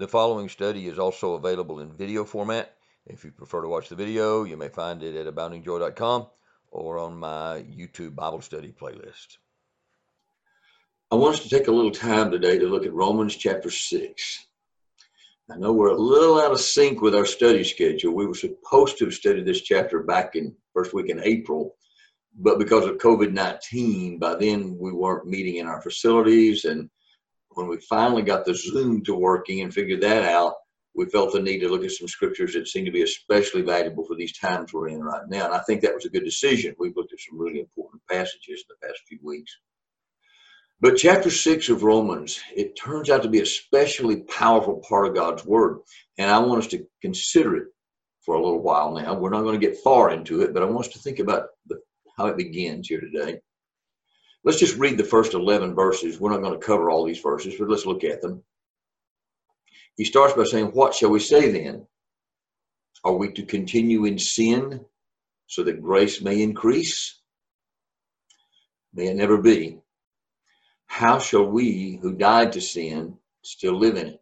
The following study is also available in video format. If you prefer to watch the video, you may find it at aboundingjoy.com or on my YouTube Bible study playlist. I want us to take a little time today to look at Romans chapter 6. I know we're a little out of sync with our study schedule. We were supposed to have studied this chapter back in first week in April, but because of COVID-19, by then we weren't meeting in our facilities. And when we finally got the Zoom to working and figured that out, we felt the need to look at some scriptures that seem to be especially valuable for these times we're in right now. And I think that was a good decision. We've looked at some really important passages in the past few weeks. But chapter 6 of Romans, it turns out to be a especially powerful part of God's word. And I want us to consider it for a little while now. We're not going to get far into it, but I want us to think about how it begins here today. Let's just read the first 11 verses. We're not going to cover all these verses, but let's look at them. He starts by saying, "What shall we say then? Are we to continue in sin so that grace may increase? May it never be. How shall we who died to sin still live in it?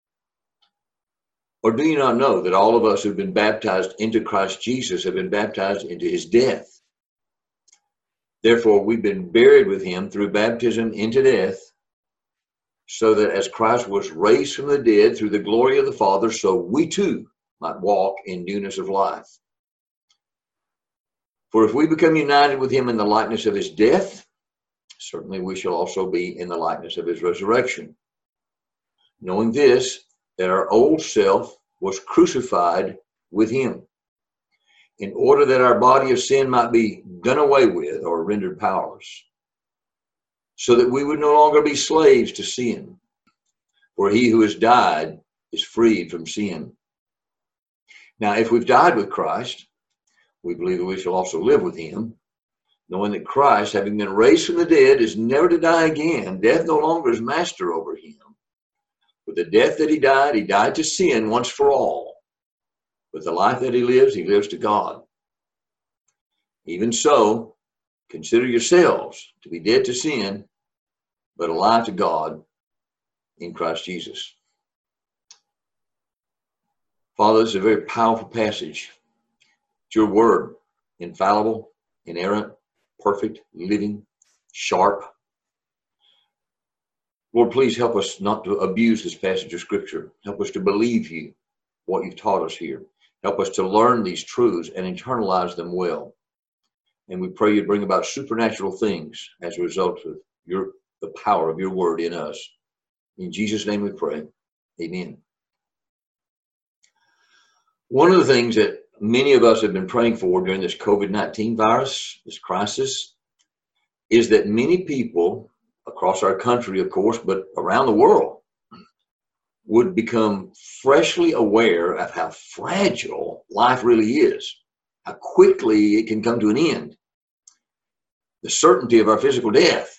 Or do you not know that all of us who've been baptized into Christ Jesus have been baptized into his death? Therefore, we've been buried with him through baptism into death, so that as Christ was raised from the dead through the glory of the Father, so we too might walk in newness of life. For if we become united with him in the likeness of his death, certainly we shall also be in the likeness of his resurrection. Knowing this, that our old self was crucified with him, in order that our body of sin might be done away with or rendered powerless, so that we would no longer be slaves to sin. For he who has died is freed from sin. Now, if we've died with Christ, we believe that we shall also live with him, knowing that Christ, having been raised from the dead, is never to die again. Death no longer is master over him. With the death that he died to sin once for all. With the life that he lives to God. Even so, consider yourselves to be dead to sin, but alive to God in Christ Jesus." Father, this is a very powerful passage. It's your word, infallible, inerrant, perfect, living, sharp. Lord, please help us not to abuse this passage of scripture. Help us to believe you, what you've taught us here. Help us to learn these truths and internalize them well. And we pray you bring about supernatural things as a result of the power of your word in us. In Jesus' name we pray. Amen. One of the things that many of us have been praying for during this COVID-19 virus, this crisis, is that many people across our country, of course, but around the world, would become freshly aware of how fragile life really is, how quickly it can come to an end, the certainty of our physical death.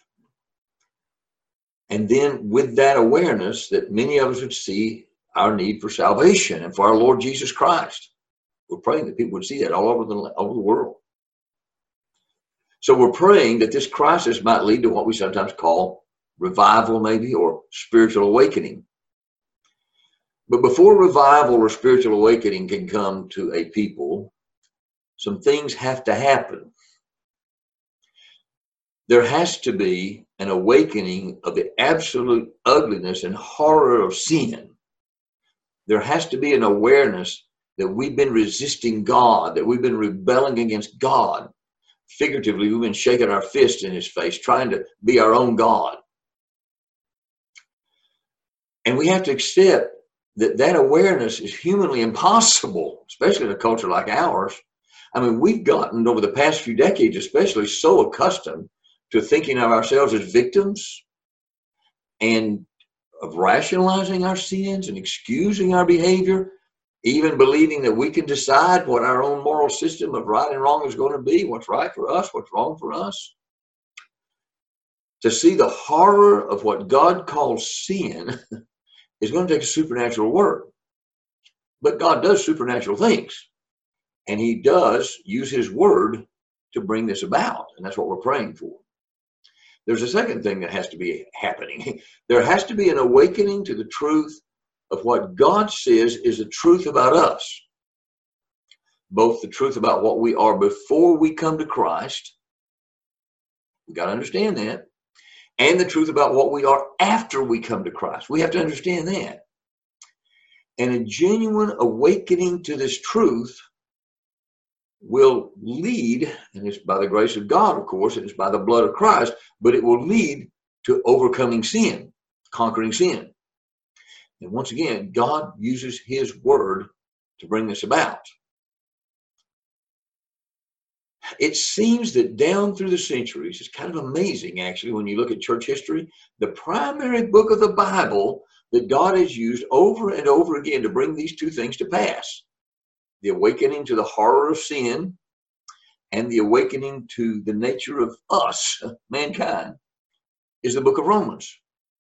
And then with that awareness that many of us would see our need for salvation and for our Lord Jesus Christ. We're praying that people would see that all over the world. So we're praying that this crisis might lead to what we sometimes call revival, maybe, or spiritual awakening. But before revival or spiritual awakening can come to a people, some things have to happen. There has to be an awakening of the absolute ugliness and horror of sin. There has to be an awareness that we've been resisting God, that we've been rebelling against God. Figuratively, we've been shaking our fist in his face, trying to be our own God. And we have to accept that awareness is humanly impossible, especially in a culture like ours. I mean, we've gotten, over the past few decades especially, so accustomed to thinking of ourselves as victims and of rationalizing our sins and excusing our behavior, even believing that we can decide what our own moral system of right and wrong is going to be, what's right for us, what's wrong for us. To see the horror of what God calls sin is going to take a supernatural work. But God does supernatural things, and he does use his word to bring this about, and that's what we're praying for. There's a second thing that has to be happening. There has to be an awakening to the truth of what God says is the truth about us. Both the truth about what we are before we come to Christ, we got to understand that, and the truth about what we are after we come to Christ. We have to understand that. And a genuine awakening to this truth will lead, and it's by the grace of God, of course, and it's by the blood of Christ, but it will lead to overcoming sin, conquering sin. And once again, God uses his word to bring this about. It seems that down through the centuries, it's kind of amazing actually when you look at church history, the primary book of the Bible that God has used over and over again to bring these two things to pass, the awakening to the horror of sin and the awakening to the nature of us, mankind, is the book of Romans.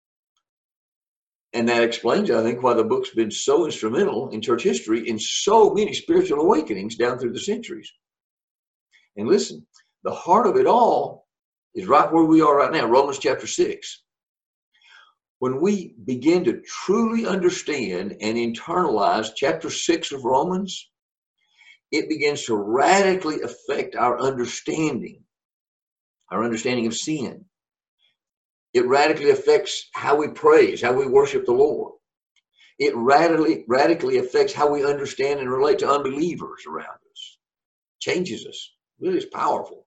And that explains, I think, why the book's been so instrumental in church history in so many spiritual awakenings down through the centuries. And listen, the heart of it all is right where we are right now, Romans chapter 6. When we begin to truly understand and internalize chapter 6 of Romans, it begins to radically affect our understanding of sin. It radically affects how we praise, how we worship the Lord. It radically affects how we understand and relate to unbelievers around us. Changes us. Really is powerful.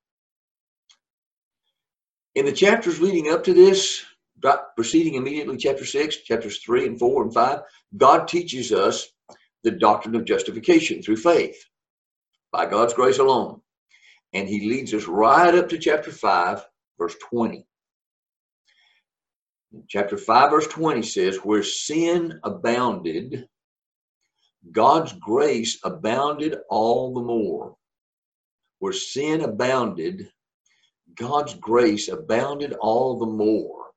In the chapters leading up to this, proceeding immediately chapter 6, chapters 3 and 4 and 5, God teaches us the doctrine of justification through faith by God's grace alone. And he leads us right up to chapter 5, verse 20. Chapter 5, verse 20 says, where sin abounded, God's grace abounded all the more. Where sin abounded, God's grace abounded all the more.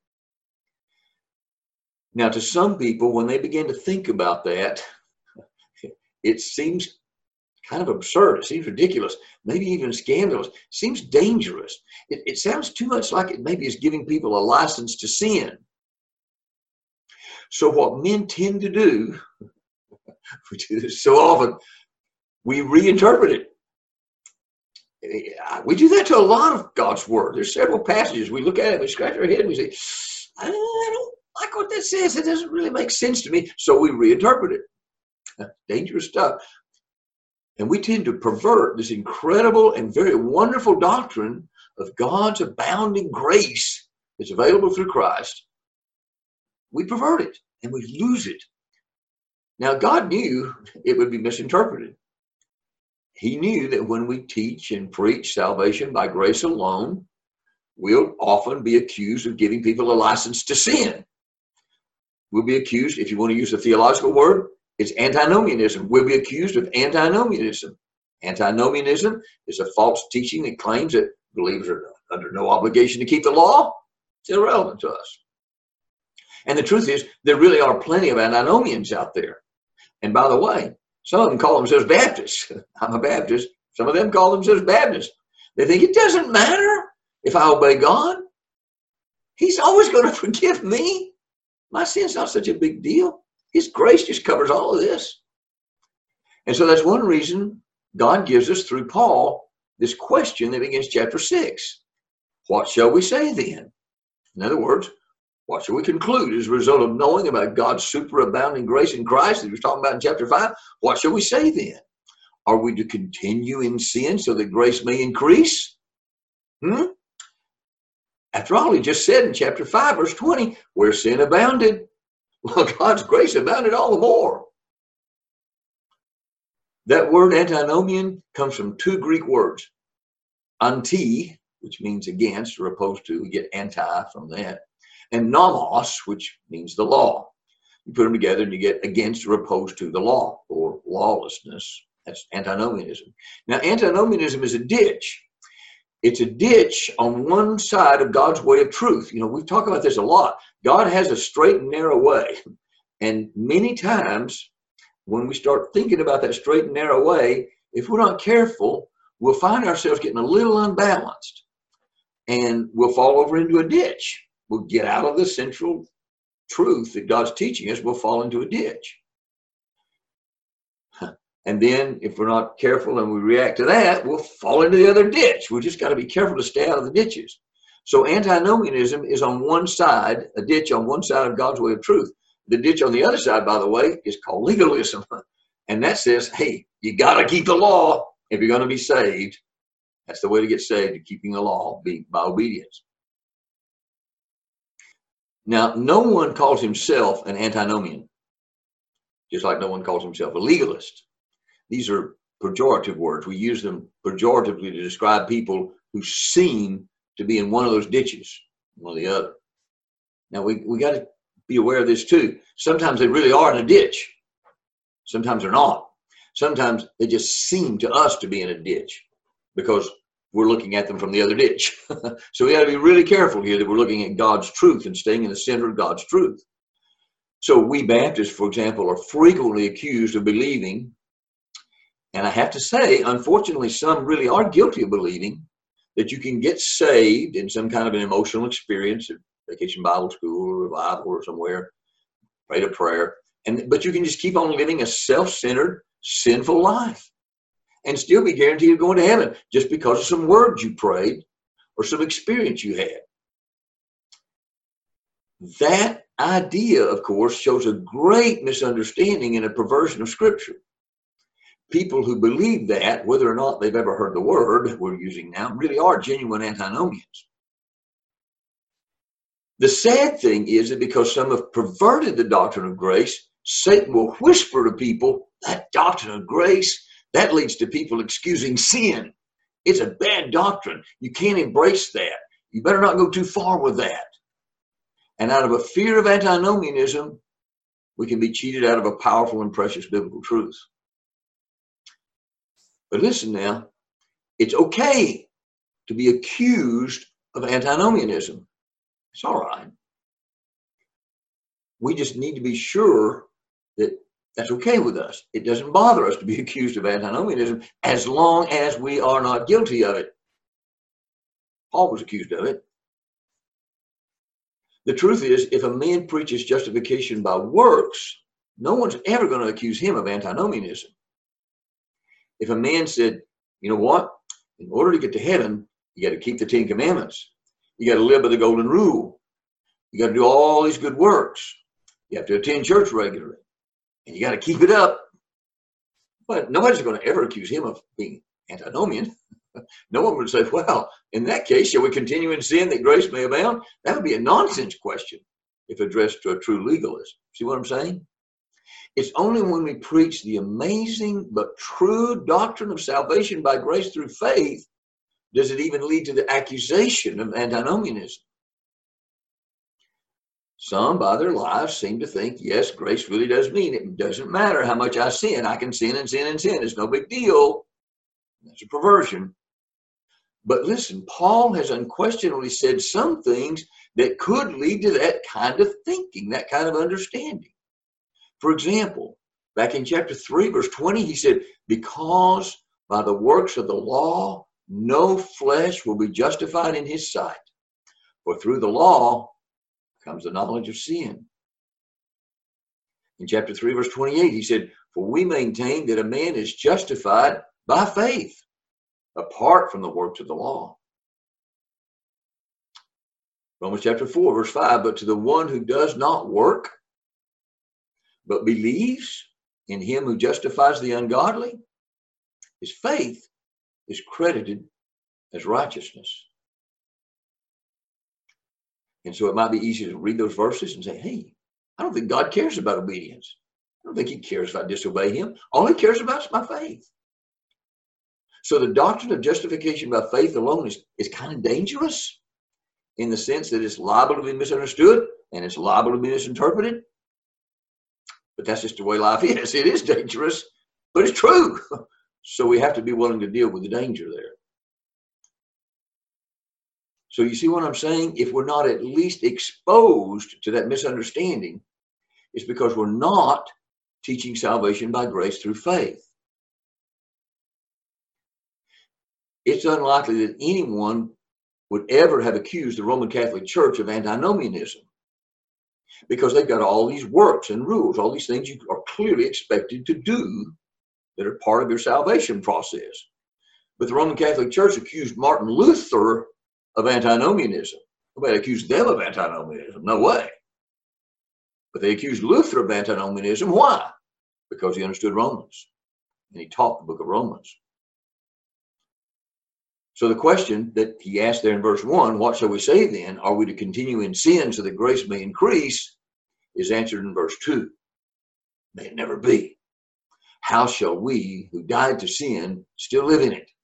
Now, to some people, when they begin to think about that, it seems kind of absurd. It seems ridiculous, maybe even scandalous. It seems dangerous. It sounds too much like it maybe is giving people a license to sin. So what men tend to do, we do this so often, we reinterpret it. We do that to a lot of God's word. There's several passages. We look at it, we scratch our head, and we say, I don't like what that says. It doesn't really make sense to me. So we reinterpret it. Dangerous stuff. And we tend to pervert this incredible and very wonderful doctrine of God's abounding grace that's available through Christ. We pervert it and we lose it. Now, God knew it would be misinterpreted. He knew that when we teach and preach salvation by grace alone, we'll often be accused of giving people a license to sin. We'll be accused, if you want to use a theological word, it's antinomianism. We'll be accused of antinomianism. Antinomianism is a false teaching that claims that believers are under no obligation to keep the law. It's irrelevant to us. And the truth is, there really are plenty of antinomians out there. And by the way, some of them call themselves Baptists. I'm a Baptist. Some of them call themselves Baptists. They think it doesn't matter if I obey God. He's always going to forgive me. My sin's not such a big deal. His grace just covers all of this. And so that's one reason God gives us, through Paul, this question that begins chapter 6. What shall we say then? In other words, what shall we conclude as a result of knowing about God's superabounding grace in Christ that he was talking about in chapter 5? What shall we say then? Are we to continue in sin so that grace may increase? After all, he just said in chapter 5, verse 20, where sin abounded, well, God's grace abounded all the more. That word antinomian comes from two Greek words. Anti, which means against or opposed to. We get anti from that. And nomos, which means the law. You put them together and you get against or opposed to the law, or lawlessness. That's antinomianism. Now, antinomianism is a ditch. It's a ditch on one side of God's way of truth. You know, we've talked about this a lot. God has a straight and narrow way. And many times when we start thinking about that straight and narrow way, if we're not careful, we'll find ourselves getting a little unbalanced and we'll fall over into a ditch. We'll get out of the central truth that God's teaching us, we'll fall into a ditch. And then if we're not careful and we react to that, we'll fall into the other ditch. We just got to be careful to stay out of the ditches. So antinomianism is on one side, a ditch on one side of God's way of truth. The ditch on the other side, by the way, is called legalism. And that says, hey, you got to keep the law if you're going to be saved. That's the way to get saved, keeping the law by obedience. Now, no one calls himself an antinomian, just like no one calls himself a legalist. These are pejorative words. We use them pejoratively to describe people who seem to be in one of those ditches, one or the other. Now, we got to be aware of this too. Sometimes they really are in a ditch. Sometimes they're not. Sometimes they just seem to us to be in a ditch because we're looking at them from the other ditch. So we got to be really careful here that we're looking at God's truth and staying in the center of God's truth. So we Baptists, for example, are frequently accused of believing, and I have to say, unfortunately, some really are guilty of believing that you can get saved in some kind of an emotional experience at Vacation Bible School or revival or somewhere, prayed a prayer, but you can just keep on living a self-centered, sinful life and still be guaranteed of going to heaven just because of some words you prayed or some experience you had. That idea, of course, shows a great misunderstanding and a perversion of Scripture. People who believe that, whether or not they've ever heard the word we're using now, really are genuine antinomians. The sad thing is that because some have perverted the doctrine of grace, Satan will whisper to people, that doctrine of grace, that leads to people excusing sin. It's a bad doctrine. You can't embrace that. You better not go too far with that. And out of a fear of antinomianism, we can be cheated out of a powerful and precious biblical truth. But listen now, it's okay to be accused of antinomianism. It's all right. We just need to be sure that that's okay with us. It doesn't bother us to be accused of antinomianism as long as we are not guilty of it. Paul was accused of it. The truth is, if a man preaches justification by works, no one's ever going to accuse him of antinomianism. If a man said, you know what, in order to get to heaven, you got to keep the 10 Commandments. You got to live by the golden rule. You got to do all these good works. You have to attend church regularly. And you got to keep it up. But nobody's going to ever accuse him of being antinomian. No one would say, well, in that case, shall we continue in sin that grace may abound? That would be a nonsense question if addressed to a true legalist. See what I'm saying? It's only when we preach the amazing but true doctrine of salvation by grace through faith does it even lead to the accusation of antinomianism. Some, by their lives, seem to think, yes, grace really does mean it doesn't matter how much I sin. I can sin and sin and sin. It's no big deal. That's a perversion. But listen, Paul has unquestionably said some things that could lead to that kind of thinking, that kind of understanding. For example, back in chapter 3, verse 20, he said, because by the works of the law, no flesh will be justified in his sight. For through the law comes the knowledge of sin. In chapter 3, verse 28, he said, for we maintain that a man is justified by faith, apart from the works of the law. Romans chapter 4, verse 5, but to the one who does not work, but believes in him who justifies the ungodly, his faith is credited as righteousness. And so it might be easy to read those verses and say, hey, I don't think God cares about obedience. I don't think he cares if I disobey him. All he cares about is my faith. So the doctrine of justification by faith alone is kind of dangerous in the sense that it's liable to be misunderstood and it's liable to be misinterpreted. But that's just the way life is. It is dangerous, but it's true. So we have to be willing to deal with the danger there. So you see what I'm saying? If we're not at least exposed to that misunderstanding, it's because we're not teaching salvation by grace through faith. It's unlikely that anyone would ever have accused the Roman Catholic Church of antinomianism. because they've got all these works and rules, all these things you are clearly expected to do that are part of your salvation process. But the Roman Catholic Church accused Martin Luther of antinomianism. Nobody accused them of antinomianism, no way. But they accused Luther of antinomianism. Why? Because he understood Romans and he taught the book of Romans. So the question that he asked there in verse 1, what shall we say then? Are we to continue in sin so that grace may increase? Is answered in verse 2. May it never be. How shall we who died to sin still live in it?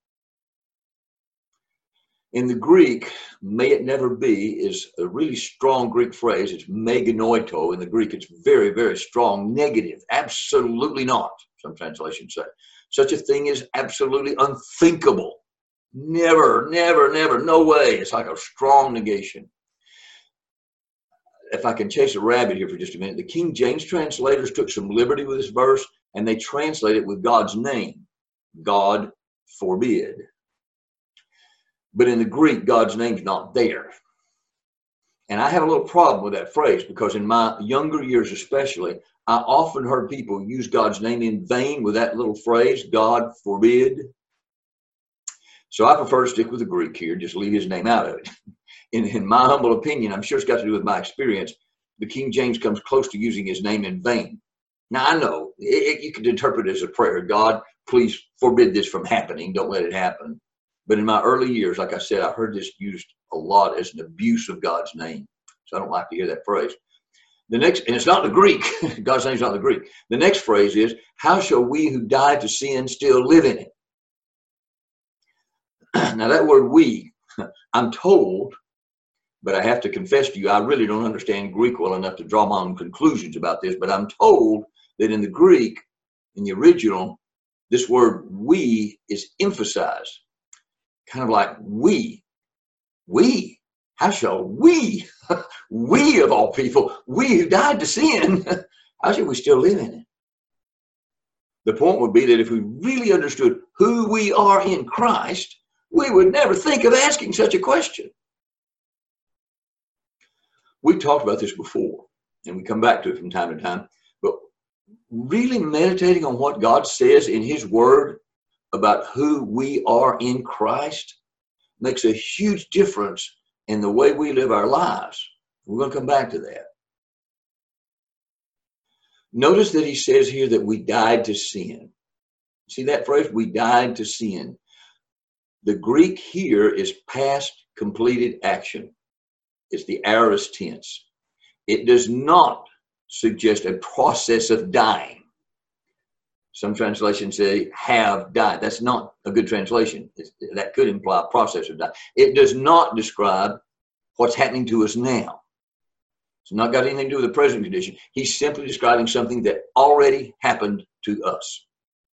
In the Greek, may it never be is a really strong Greek phrase. It's meganoito. In the Greek, it's very, very strong negative. Absolutely not, some translations say. Such a thing is absolutely unthinkable. Never, never, never, no way. It's like a strong negation. If I can chase a rabbit here for just a minute, the King James translators took some liberty with this verse and they translate it with God's name. God forbid. But in the Greek, God's name's not there. And I have a little problem with that phrase because in my younger years especially, I often heard people use God's name in vain with that little phrase, God forbid. So I prefer to stick with the Greek here, just leave his name out of it. In my humble opinion, I'm sure it's got to do with my experience, the King James comes close to using his name in vain. Now, I know you could interpret it as a prayer. God, please forbid this from happening. Don't let it happen. But in my early years, like I said, I heard this used a lot as an abuse of God's name. So I don't like to hear that phrase. The next, and it's not the Greek. God's name's not the Greek. The next phrase is, how shall we who died to sin still live in it? Now that word we, I'm told, but I have to confess to you, I really don't understand Greek well enough to draw my own conclusions about this, but I'm told that in the Greek, in the original, this word we is emphasized. Kind of like we, how shall we, we of all people, we who died to sin, how shall we still live in it? The point would be that if we really understood who we are in Christ, we would never think of asking such a question. We've talked about this before, and we come back to it from time to time, but really meditating on what God says in his word about who we are in Christ makes a huge difference in the way we live our lives. We're going to come back to that. Notice that he says here that we died to sin. See that phrase, we died to sin. The Greek here is past completed action. It's the aorist tense. It does not suggest a process of dying. Some translations say have died. That's not a good translation. That could imply a process of dying. It does not describe what's happening to us now. It's not got anything to do with the present condition. He's simply describing something that already happened to us.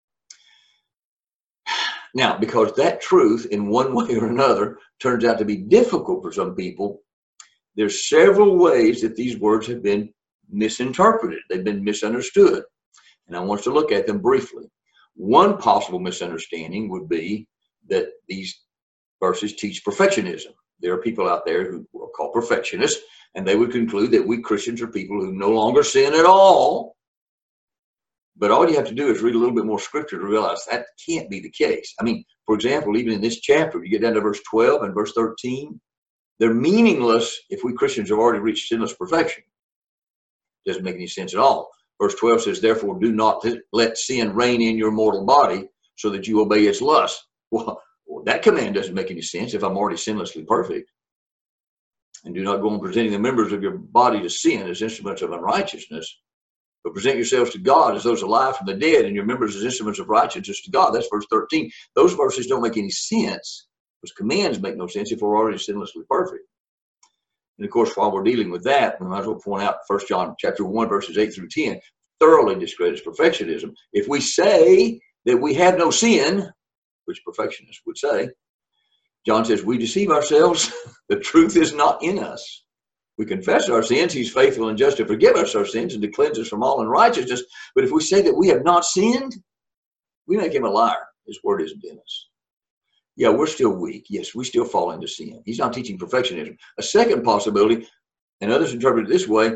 Now, because that truth in one way or another turns out to be difficult for some people, there's several ways that these words have been misinterpreted. They've been misunderstood. And I want us to look at them briefly. One possible misunderstanding would be that these verses teach perfectionism. There are people out there who are called perfectionists, and they would conclude that we Christians are people who no longer sin at all. But all you have to do is read a little bit more scripture to realize that can't be the case. I mean, for example, even in this chapter, you get down to verse 12 and verse 13, they're meaningless if we Christians have already reached sinless perfection. Doesn't make any sense at all. Verse 12 says, therefore, do not let sin reign in your mortal body so that you obey its lust. Well, that command doesn't make any sense if I'm already sinlessly perfect. And do not go on presenting the members of your body to sin as instruments of unrighteousness, but present yourselves to God as those alive from the dead and your members as instruments of righteousness to God. That's verse 13. Those verses don't make any sense. Those commands make no sense if we're already sinlessly perfect. And of course, while we're dealing with that, we might as well point out 1 John chapter 1, verses 8 through 10, thoroughly discredits perfectionism. If we say that we have no sin, which perfectionists would say, John says, we deceive ourselves. The truth is not in us. We confess our sins. He's faithful and just to forgive us our sins and to cleanse us from all unrighteousness. But if we say that we have not sinned, we make him a liar. His word isn't in us. Yeah, we're still weak. Yes, we still fall into sin. He's not teaching perfectionism. A second possibility, and others interpret it this way,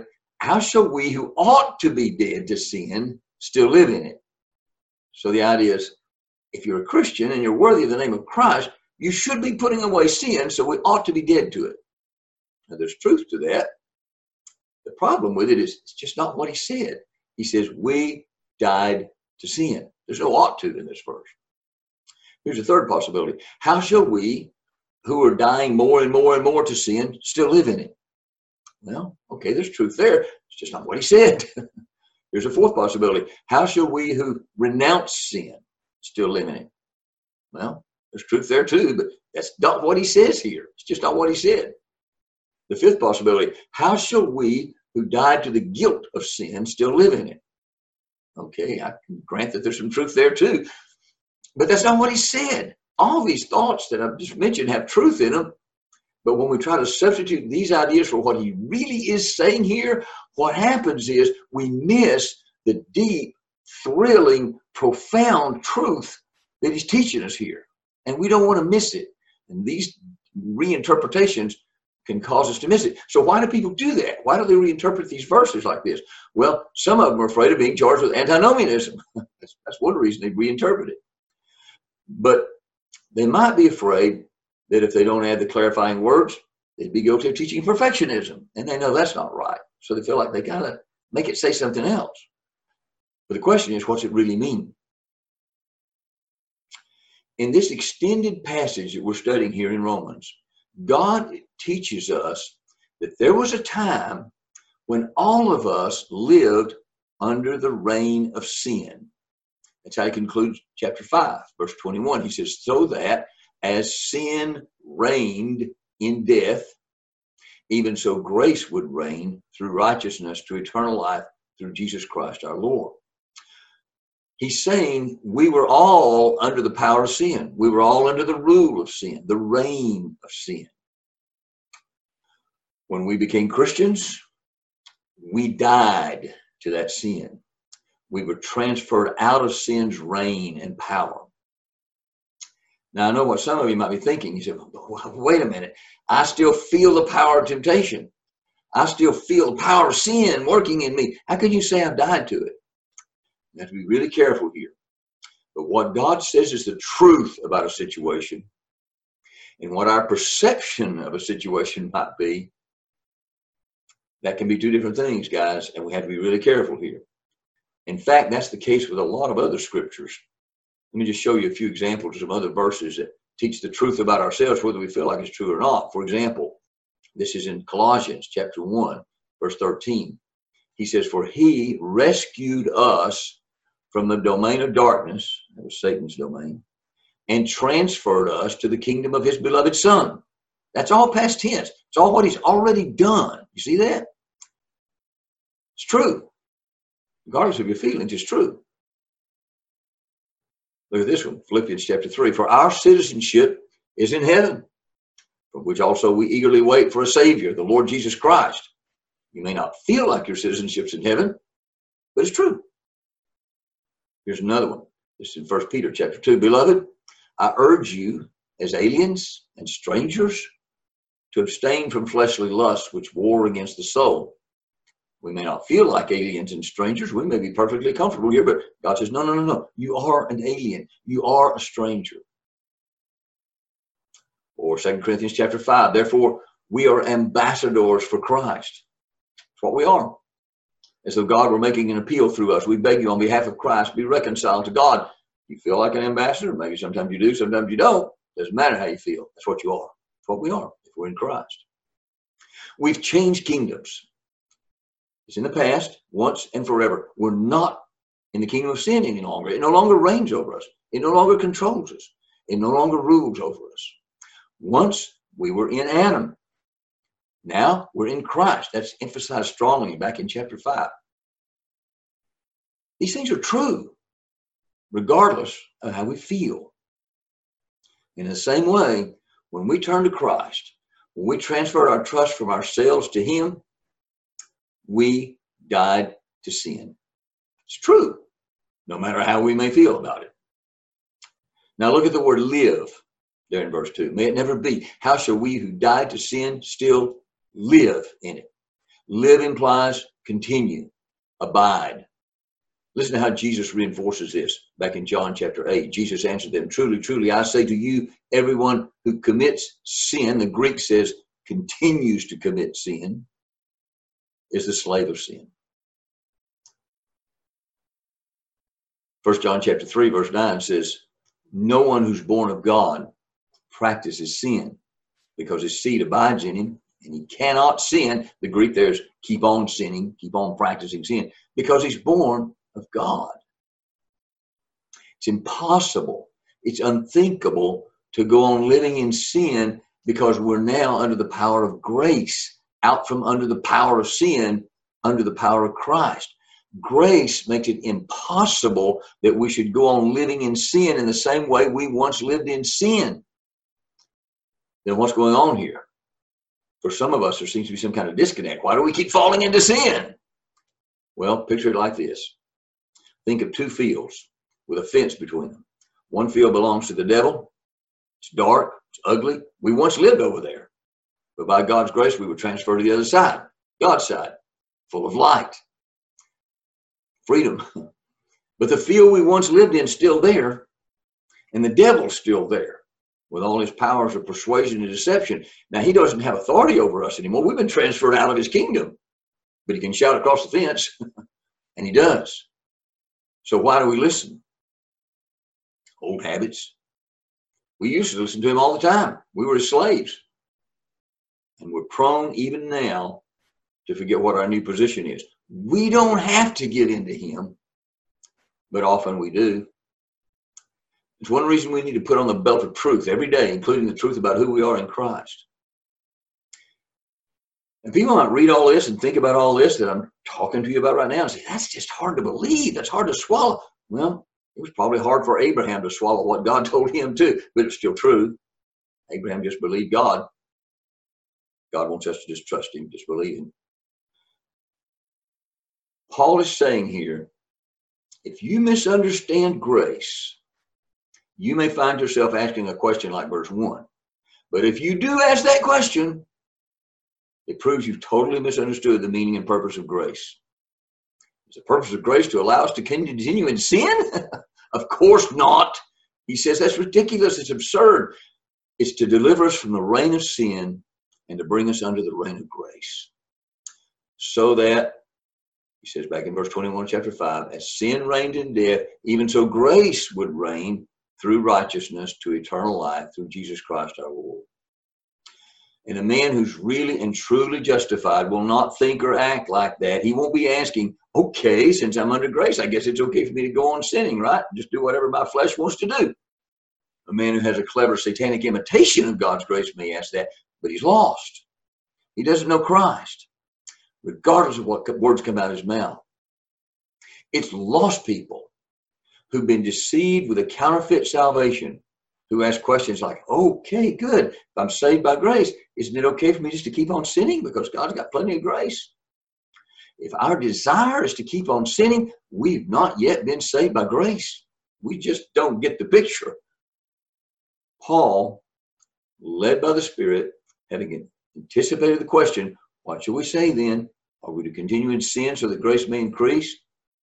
how shall we who ought to be dead to sin still live in it? So the idea is, if you're a Christian and you're worthy of the name of Christ, you should be putting away sin, so we ought to be dead to it. Now, there's truth to that. The problem with it is it's just not what he said. He says, we died to sin. There's no ought to in this verse. Here's a third possibility. How shall we, who are dying more and more and more to sin, still live in it? Well, okay, there's truth there. It's just not what he said. Here's a fourth possibility. How shall we who renounce sin still live in it? Well, there's truth there too, but that's not what he says here. It's just not what he said. The fifth possibility. How shall we who died to the guilt of sin still live in it? Okay, I can grant that there's some truth there too, but that's not what he said. All these thoughts that I've just mentioned have truth in them, but when we try to substitute these ideas for what he really is saying here, what happens is we miss the deep, thrilling, profound truth that he's teaching us here, and we don't want to miss it. And these reinterpretations can cause us to miss it. So why do people do that? Why do they reinterpret these verses like this? Well, some of them are afraid of being charged with antinomianism. That's one reason they reinterpret it. But they might be afraid that if they don't add the clarifying words, they'd be guilty of teaching perfectionism. And they know that's not right. So they feel like they gotta make it say something else. But the question is, what's it really mean? In this extended passage that we're studying here in Romans, God teaches us that there was a time when all of us lived under the reign of sin. That's how he concludes chapter 5, verse 21. He says, so that as sin reigned in death, even so grace would reign through righteousness to eternal life through Jesus Christ our Lord. He's saying we were all under the power of sin. We were all under the rule of sin, the reign of sin. When we became Christians, we died to that sin. We were transferred out of sin's reign and power. Now, I know what some of you might be thinking. You said, wait a minute. I still feel the power of temptation. I still feel the power of sin working in me. How can you say I've died to it? You have to be really careful here. But what God says is the truth about a situation, and what our perception of a situation might be, that can be two different things, guys, and we have to be really careful here. In fact, that's the case with a lot of other scriptures. Let me just show you a few examples of some other verses that teach the truth about ourselves, whether we feel like it's true or not. For example, this is in Colossians chapter 1, verse 13. He says, for he rescued us from the domain of darkness, that was Satan's domain, and transferred us to the kingdom of his beloved Son. That's all past tense. It's all what he's already done. You see that? It's true. Regardless of your feelings, it's true. Look at this one, Philippians chapter 3. For our citizenship is in heaven, from which also we eagerly wait for a Savior, the Lord Jesus Christ. You may not feel like your citizenship's in heaven, but it's true. Here's another one. This is in 1 Peter chapter 2. Beloved, I urge you as aliens and strangers to abstain from fleshly lusts which war against the soul. We may not feel like aliens and strangers. We may be perfectly comfortable here, but God says, no, no, no, no. You are an alien. You are a stranger. Or 2 Corinthians chapter 5. Therefore, we are ambassadors for Christ. That's what we are. As though God were making an appeal through us. We beg you on behalf of Christ, be reconciled to God. You feel like an ambassador? Maybe sometimes you do, sometimes you don't. Doesn't matter how you feel. That's what you are. That's what we are if we're in Christ. We've changed kingdoms. It's in the past, once and forever. We're not in the kingdom of sin any longer. It no longer reigns over us. It no longer controls us. It no longer rules over us. Once we were in Adam. Now we're in Christ. That's emphasized strongly back in chapter 5. These things are true, regardless of how we feel. In the same way, when we turn to Christ, when we transfer our trust from ourselves to Him, we died to sin. It's true, no matter how we may feel about it. Now look at the word live there in verse 2. May it never be. How shall we who died to sin still live in it? Live implies continue, abide. Listen to how Jesus reinforces this. Back in John chapter 8, Jesus answered them, truly, truly, I say to you, everyone who commits sin, the Greek says continues to commit sin, is the slave of sin. 1 John chapter 3, verse 9 says, no one who's born of God practices sin, because his seed abides in him, and he cannot sin. The Greek there is keep on sinning, keep on practicing sin, because he's born of God. It's impossible, it's unthinkable to go on living in sin, because we're now under the power of grace, out from under the power of sin, under the power of Christ. Grace makes it impossible that we should go on living in sin in the same way we once lived in sin. Then what's going on here? For some of us, there seems to be some kind of disconnect. Why do we keep falling into sin? Well, picture it like this. Think of two fields with a fence between them. One field belongs to the devil. It's dark, it's ugly. We once lived over there. But by God's grace, we were transferred to the other side, God's side, full of light, freedom. But the field we once lived in is still there, and the devil's still there with all his powers of persuasion and deception. Now, he doesn't have authority over us anymore. We've been transferred out of his kingdom, but he can shout across the fence, and he does. So why do we listen? Old habits. We used to listen to him all the time. We were his slaves. And we're prone even now to forget what our new position is. We don't have to get into him, but often we do. It's one reason we need to put on the belt of truth every day, including the truth about who we are in Christ. And people might read all this and think about all this that I'm talking to you about right now and say, that's just hard to believe. That's hard to swallow. Well, it was probably hard for Abraham to swallow what God told him too, but it's still true. Abraham just believed God. God wants us to just trust him, just believe him. Paul is saying here, if you misunderstand grace, you may find yourself asking a question like verse 1. But if you do ask that question, it proves you've totally misunderstood the meaning and purpose of grace. Is the purpose of grace to allow us to continue in sin? Of course not. He says that's ridiculous. It's absurd. It's to deliver us from the reign of sin and to bring us under the reign of grace. So that, he says back in verse 21, chapter 5, as sin reigned in death, even so grace would reign through righteousness to eternal life through Jesus Christ our Lord. And a man who's really and truly justified will not think or act like that. He won't be asking, okay, since I'm under grace, I guess it's okay for me to go on sinning, right? Just do whatever my flesh wants to do. A man who has a clever satanic imitation of God's grace may ask that, but he's lost. He doesn't know Christ, regardless of what words come out of his mouth. It's lost people who've been deceived with a counterfeit salvation, who ask questions like, okay, good. If I'm saved by grace, isn't it okay for me just to keep on sinning because God's got plenty of grace? If our desire is to keep on sinning, we've not yet been saved by grace. We just don't get the picture. Paul, led by the Spirit, having anticipated the question, what shall we say then? Are we to continue in sin so that grace may increase?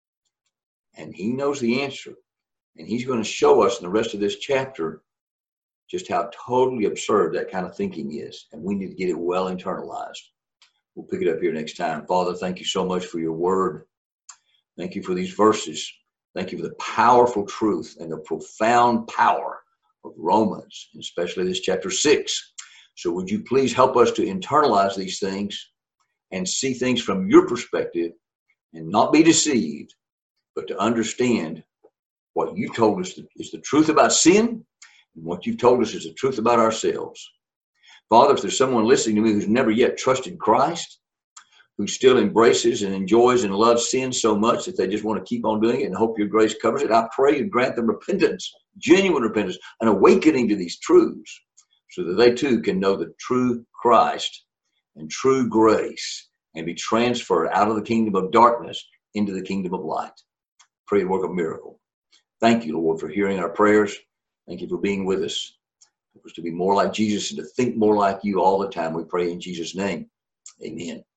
And he knows the answer. And he's going to show us in the rest of this chapter just how totally absurd that kind of thinking is. And we need to get it well internalized. We'll pick it up here next time. Father, thank you so much for your word. Thank you for these verses. Thank you for the powerful truth and the profound power of Romans, and especially this chapter 6. So would you please help us to internalize these things and see things from your perspective and not be deceived, but to understand what you told us is the truth about sin and what you've told us is the truth about ourselves. Father, if there's someone listening to me who's never yet trusted Christ, who still embraces and enjoys and loves sin so much that they just want to keep on doing it and hope your grace covers it, I pray you grant them repentance, genuine repentance, an awakening to these truths so that they too can know the true Christ and true grace and be transferred out of the kingdom of darkness into the kingdom of light. Pray the work of miracle. Thank you, Lord, for hearing our prayers. Thank you for being with us. Help us to be more like Jesus and to think more like you all the time. We pray in Jesus' name. Amen.